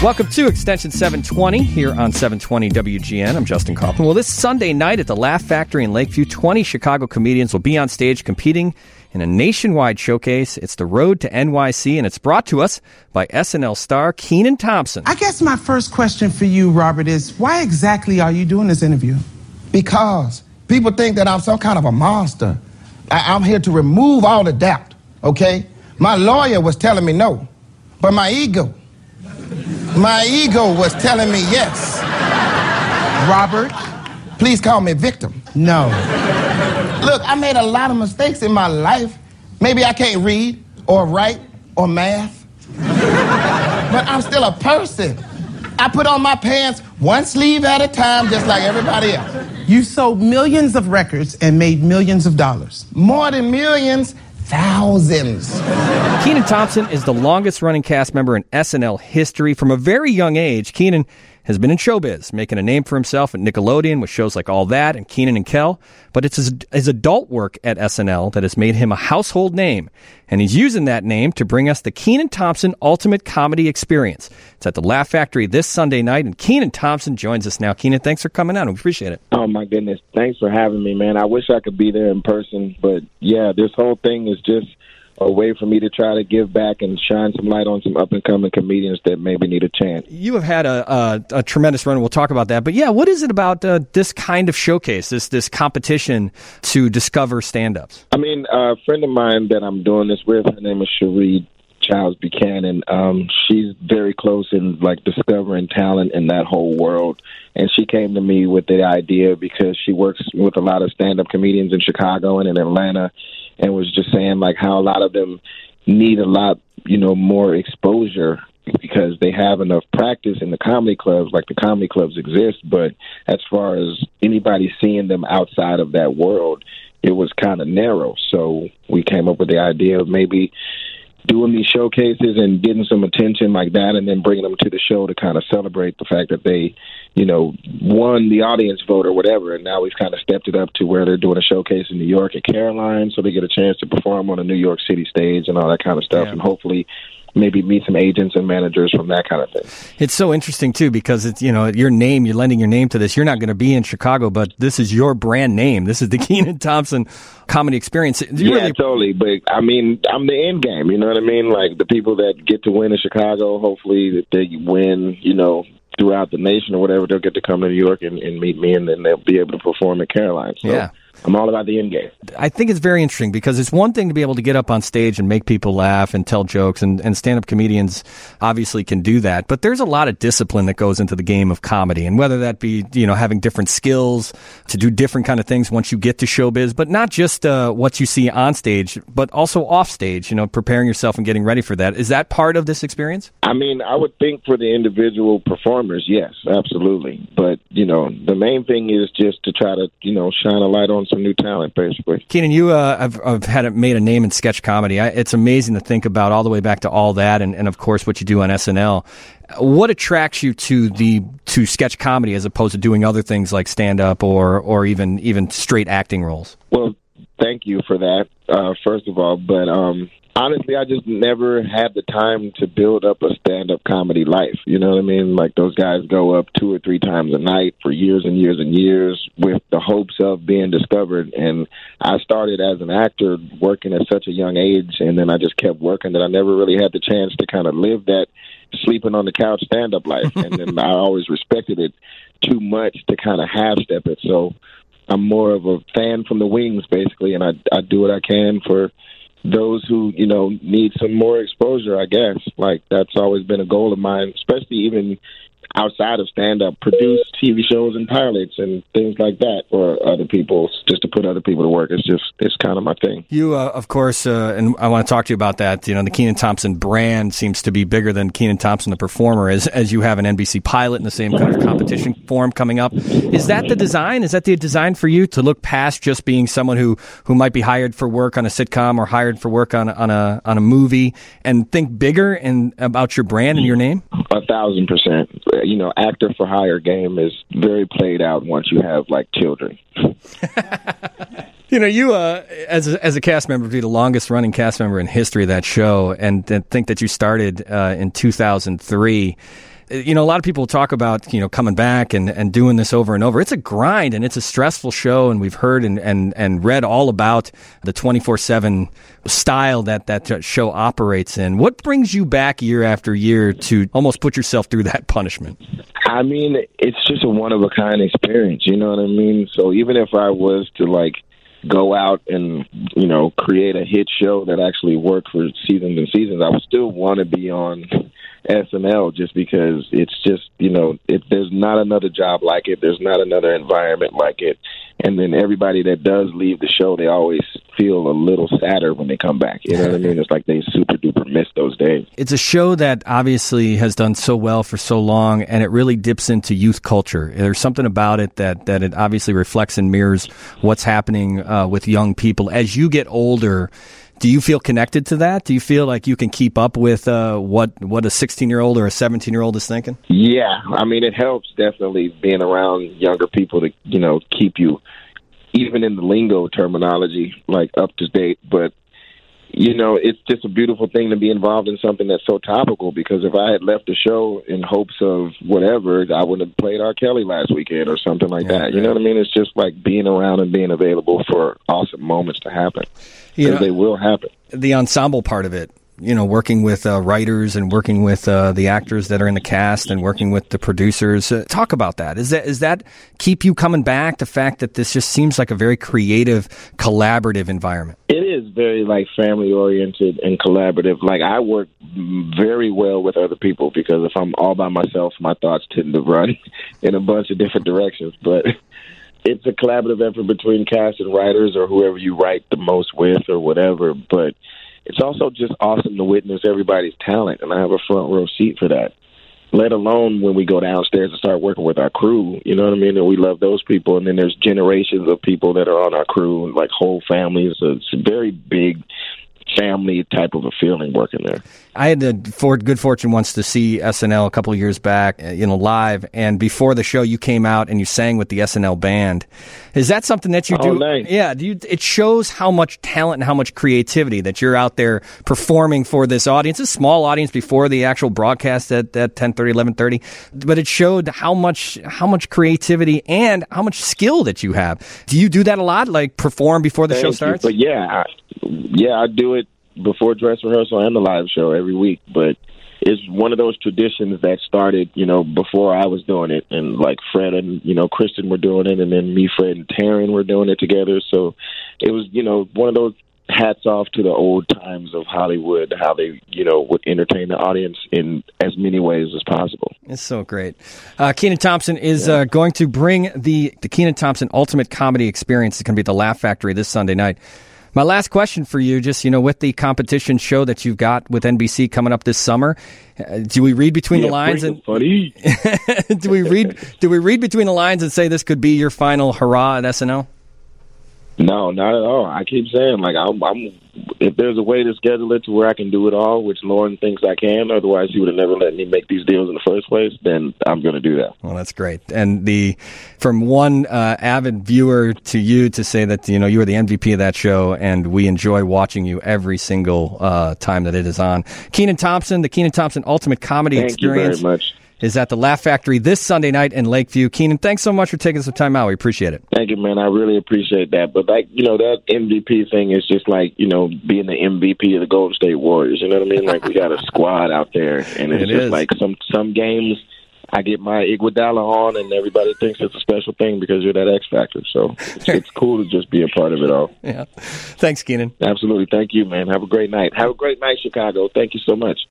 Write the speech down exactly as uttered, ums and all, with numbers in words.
Welcome to Extension seven twenty here on seven twenty W G N. I'm Justin Kaufman. Well, this Sunday night at the Laugh Factory in Lakeview, twenty Chicago comedians will be on stage competing in a nationwide showcase. It's the Road to N Y C, and it's brought to us by S N L star Kenan Thompson. I guess my first question for you, Robert, is why exactly are you doing this interview? Because people think that I'm some kind of a monster. I- I'm here to remove all the doubt, okay? My lawyer was telling me no, but my ego... My ego was telling me yes. Robert? Please call me victim. No. Look, I made a lot of mistakes in my life. Maybe I can't read or write or math. But I'm still a person. I put on my pants one sleeve at a time just like everybody else. You sold millions of records and made millions of dollars. More than millions, thousands. Kenan Thompson is the longest-running cast member in S N L history. From a very young age, Kenan has been in showbiz, making a name for himself at Nickelodeon with shows like All That and Kenan and Kel. But it's his, his adult work at S N L that has made him a household name. And he's using that name to bring us the Kenan Thompson Ultimate Comedy Experience. It's at the Laugh Factory this Sunday night, and Kenan Thompson joins us now. Kenan, thanks for coming on. We appreciate it. Oh, my goodness. Thanks for having me, man. I wish I could be there in person. But, yeah, this whole thing is just a way for me to try to give back and shine some light on some up-and-coming comedians that maybe need a chance. You have had a, a, a tremendous run. We'll talk about that. But, yeah, what is it about uh, this kind of showcase, this this competition to discover stand-ups? I mean, a friend of mine that I'm doing this with, her name is Cherie Childs Buchanan. Um, she's very close in, like, discovering talent in that whole world. And she came to me with the idea because she works with a lot of stand-up comedians in Chicago and in Atlanta, and was just saying, like, how a lot of them need a lot, you know, more exposure because they have enough practice in the comedy clubs, like the comedy clubs exist. But as far as anybody seeing them outside of that world, it was kind of narrow. So we came up with the idea of maybe doing these showcases and getting some attention like that, and then bringing them to the show to kind of celebrate the fact that they, you know, won the audience vote or whatever. And now we've kind of stepped it up to where they're doing a showcase in New York at Caroline, so they get a chance to perform on a New York City stage and all that kind of stuff. Yeah. And hopefully maybe meet some agents and managers from that kind of thing. It's so interesting, too, because it's, you know, your name, you're lending your name to this. You're not going to be in Chicago, but this is your brand name. This is the Kenan Thompson Comedy Experience. Yeah, really... totally. But, I mean, I'm the end game, you know what I mean? Like, the people that get to win in Chicago, hopefully if they win, you know, throughout the nation or whatever, they'll get to come to New York and, and meet me, and then they'll be able to perform at Caroline. So yeah. I'm all about the end game. I think it's very interesting because it's one thing to be able to get up on stage and make people laugh and tell jokes, and, and stand-up comedians obviously can do that. But there's a lot of discipline that goes into the game of comedy, and whether that be, you know, having different skills to do different kind of things once you get to showbiz, but not just uh, what you see on stage, but also off stage, you know, preparing yourself and getting ready for that. Is that part of this experience? I mean, I would think for the individual performers, yes, absolutely. But, you know, the main thing is just to try to, you know, shine a light on some new talent, basically. Kenan, you uh, have, have had a, made a name in sketch comedy. I, it's amazing to think about all the way back to All That, and, and of course what you do on S N L. What attracts you to the to sketch comedy as opposed to doing other things like stand up or or even even straight acting roles? Well, thank you for that, uh, first of all. But um, honestly, I just never had the time to build up a stand-up comedy life. You know what I mean? Like, those guys go up two or three times a night for years and years and years with the hopes of being discovered. And I started as an actor working at such a young age, and then I just kept working that I never really had the chance to kind of live that sleeping on the couch stand-up life. And then I always respected it too much to kind of half-step it. So I'm more of a fan from the wings, basically, and I, I do what I can for those who, you know, need some more exposure, I guess. Like, that's always been a goal of mine, especially even outside of stand-up, produce T V shows and pilots and things like that for other people, just to put other people to work. It's just, it's kind of my thing. You, uh, of course, uh, and I want to talk to you about that. You know, the Kenan Thompson brand seems to be bigger than Kenan Thompson, the performer, as, as you have an N B C pilot in the same kind of competition form coming up. Is that the design? Is that the design for you, to look past just being someone who, who might be hired for work on a sitcom or hired for work on, on, a, on a movie, and think bigger and about your brand and your name? A thousand percent. You know, actor for hire game is very played out once you have, like, children. You know, you, uh, as a, as a cast member, be the longest running cast member in history of that show, and, and think that you started uh, in two thousand three. You know, a lot of people talk about, you know, coming back and, and doing this over and over. It's a grind and it's a stressful show, and we've heard and, and, and read all about the twenty-four seven style that that show operates in. What brings you back year after year to almost put yourself through that punishment? I mean, it's just a one-of-a-kind experience, you know what I mean? So even if I was to, like, go out and, you know, create a hit show that actually worked for seasons and seasons, I would still want to be on S N L just because it's just, you know, it, there's not another job like it. There's not another environment like it. And then everybody that does leave the show, they always feel a little sadder when they come back. You know what I mean? It's like they super duper miss those days. It's a show that obviously has done so well for so long, and it really dips into youth culture. There's something about it that, that it obviously reflects and mirrors what's happening uh, with young people. As you get older, do you feel connected to that? Do you feel like you can keep up with uh, what what a sixteen-year-old or a seventeen-year-old is thinking? Yeah, I mean, it helps definitely being around younger people to, you know, keep you, even in the lingo terminology, like up to date. But, you know, it's just a beautiful thing to be involved in something that's so topical, because if I had left the show in hopes of whatever, I would have played R. Kelly last weekend or something like yeah, that. You know what I mean? It's just like being around and being available for awesome moments to happen. You know, they will happen. The ensemble part of it, you know, working with uh, writers and working with uh, the actors that are in the cast and working with the producers. Uh, talk about that. Is that is that keep you coming back? The fact that this just seems like a very creative, collaborative environment. It is very like family oriented and collaborative. Like I work very well with other people, because if I'm all by myself, my thoughts tend to run in a bunch of different directions. But it's a collaborative effort between cast and writers, or whoever you write the most with or whatever. But it's also just awesome to witness everybody's talent, and I have a front row seat for that, let alone when we go downstairs and start working with our crew. You know what I mean? And we love those people. And then there's generations of people that are on our crew, like whole families. So it's a very big family type of a feeling working there. I had the for, good fortune once to see S N L a couple of years back, you know, live. And before the show, you came out and you sang with the S N L band. Is that something that you do? Oh, nice. Yeah. Do you, it shows how much talent and how much creativity that you're out there performing for this audience, a small audience before the actual broadcast at, at ten thirty, eleven thirty. But it showed how much, how much creativity and how much skill that you have. Do you do that a lot? Like perform before the Thank show you. starts? But yeah, I, yeah, I do it before dress rehearsal and the live show every week. But it's one of those traditions that started, you know, before I was doing it. And like Fred and, you know, Kristen were doing it, and then me, Fred, and Taryn were doing it together. So it was, you know, one of those hats off to the old times of Hollywood, how they, you know, would entertain the audience in as many ways as possible. It's so great. Uh, Kenan Thompson is yeah. uh, going to bring the, the Kenan Thompson Ultimate Comedy Experience. It's going to be at the Laugh Factory this Sunday night. My last question for you, just, you know, with the competition show that you've got with N B C coming up this summer, uh, do we read between yeah, the lines and funny. do we read do we read between the lines and say this could be your final hurrah at S N L? No, not at all. I keep saying, like, I'm, I'm, if there's a way to schedule it to where I can do it all, which Lauren thinks I can, otherwise he would have never let me make these deals in the first place, then I'm going to do that. Well, that's great. And the from one uh, avid viewer to you to say that, you know, you are the M V P of that show, and we enjoy watching you every single uh, time that it is on. Kenan Thompson, the Kenan Thompson Ultimate Comedy Thank Experience. You very much. Is at the Laugh Factory this Sunday night in Lakeview. Kenan, thanks so much for taking some time out. We appreciate it. Thank you, man. I really appreciate that. But, like, you know, that M V P thing is just like, you know, being the M V P of the Golden State Warriors. You know what I mean? Like, we got a squad out there. And it's it just is. like some, some games I get my Iguodala on, and everybody thinks it's a special thing because you're that X factor. So it's, it's cool to just be a part of it all. Yeah. Thanks, Kenan. Absolutely. Thank you, man. Have a great night. Have a great night, Chicago. Thank you so much.